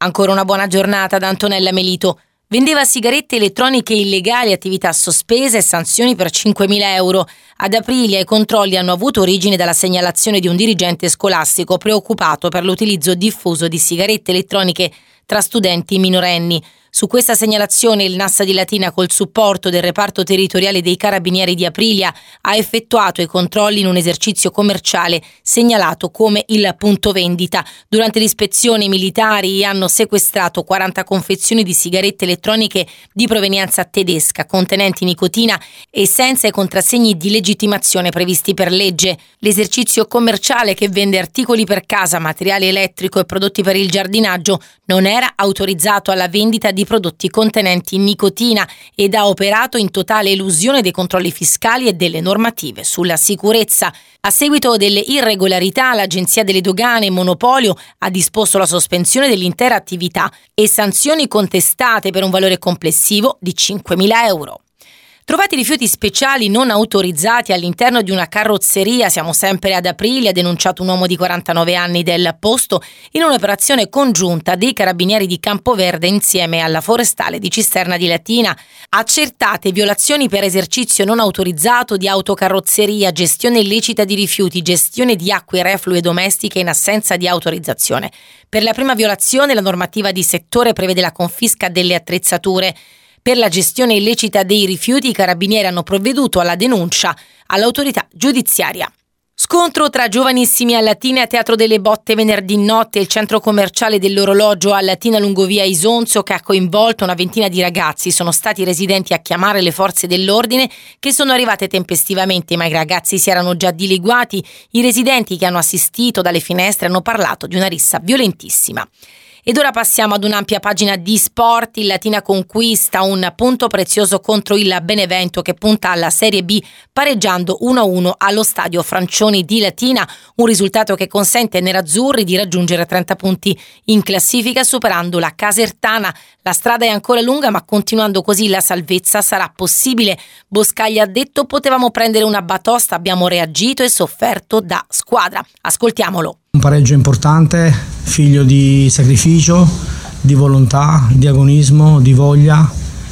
Ancora una buona giornata da Antonella Melito. Vendeva sigarette elettroniche illegali, attività sospese e sanzioni per 5.000 euro. Ad Aprilia i controlli hanno avuto origine dalla segnalazione di un dirigente scolastico preoccupato per l'utilizzo diffuso di sigarette elettroniche tra studenti minorenni. Su questa segnalazione il NAS di Latina, col supporto del reparto territoriale dei Carabinieri di Aprilia, ha effettuato i controlli in un esercizio commerciale segnalato come il punto vendita. Durante l'ispezione i militari hanno sequestrato 40 confezioni di sigarette elettroniche di provenienza tedesca, contenenti nicotina e senza i contrassegni di legittimazione previsti per legge. L'esercizio commerciale, che vende articoli per casa, materiale elettrico e prodotti per il giardinaggio, non era autorizzato alla vendita di prodotti contenenti nicotina ed ha operato in totale elusione dei controlli fiscali e delle normative sulla sicurezza. A seguito delle irregolarità, l'Agenzia delle Dogane e Monopolio ha disposto la sospensione dell'intera attività e sanzioni contestate per un valore complessivo di 5.000 euro. Trovati rifiuti speciali non autorizzati all'interno di una carrozzeria, siamo sempre ad Aprilia, ha denunciato un uomo di 49 anni del posto in un'operazione congiunta dei Carabinieri di Campoverde insieme alla Forestale di Cisterna di Latina. Accertate violazioni per esercizio non autorizzato di autocarrozzeria, gestione illecita di rifiuti, gestione di acque reflue domestiche in assenza di autorizzazione. Per la prima violazione la normativa di settore prevede la confisca delle attrezzature. Per la gestione illecita dei rifiuti i carabinieri hanno provveduto alla denuncia all'autorità giudiziaria. Scontro tra giovanissimi a Latina e a Teatro delle Botte venerdì notte. Il centro commerciale dell'orologio a Latina Lungovia Isonzo, che ha coinvolto una ventina di ragazzi. Sono stati i residenti a chiamare le forze dell'ordine, che sono arrivate tempestivamente, ma i ragazzi si erano già dileguati. I residenti che hanno assistito dalle finestre hanno parlato di una rissa violentissima. Ed ora passiamo ad un'ampia pagina di sport. Il Latina conquista un punto prezioso contro il Benevento, che punta alla Serie B pareggiando 1-1 allo stadio Francioni di Latina, un risultato che consente ai nerazzurri di raggiungere 30 punti in classifica superando la Casertana. La strada è ancora lunga, ma continuando così la salvezza sarà possibile. Boscaglia ha detto: potevamo prendere una batosta, abbiamo reagito e sofferto da squadra. Ascoltiamolo. Un pareggio importante, figlio di sacrificio, di volontà, di agonismo, di voglia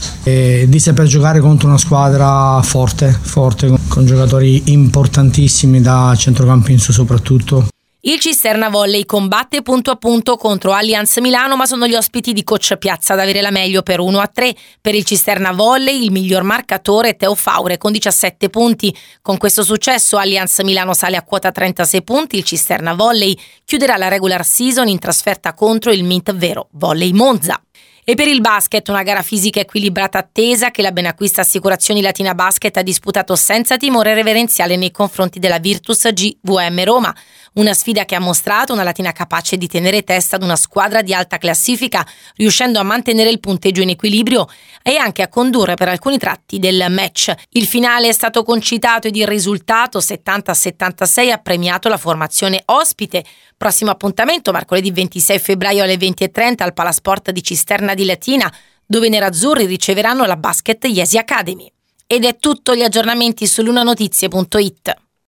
e di saper giocare contro una squadra forte, con giocatori importantissimi da centrocampo in su soprattutto. Il Cisterna Volley combatte punto a punto contro Allianz Milano, ma sono gli ospiti di coach Piazza ad avere la meglio per 1-3. Per il Cisterna Volley il miglior marcatore è Teo Faure con 17 punti. Con questo successo Allianz Milano sale a quota 36 punti. Il Cisterna Volley chiuderà la regular season in trasferta contro il Mint Vero Volley Monza. E per il basket una gara fisica equilibrata attesa che la Benacquista Assicurazioni Latina Basket ha disputato senza timore reverenziale nei confronti della Virtus GVM Roma. Una sfida che ha mostrato una Latina capace di tenere testa ad una squadra di alta classifica, riuscendo a mantenere il punteggio in equilibrio e anche a condurre per alcuni tratti del match. Il finale è stato concitato ed il risultato 70-76 ha premiato la formazione ospite. Prossimo appuntamento mercoledì 26 febbraio alle 20:30 al Palasport di Cisterna di Latina, dove i nerazzurri riceveranno la Basket Iesi Academy. Ed è tutto, gli aggiornamenti su lunanotizie.it.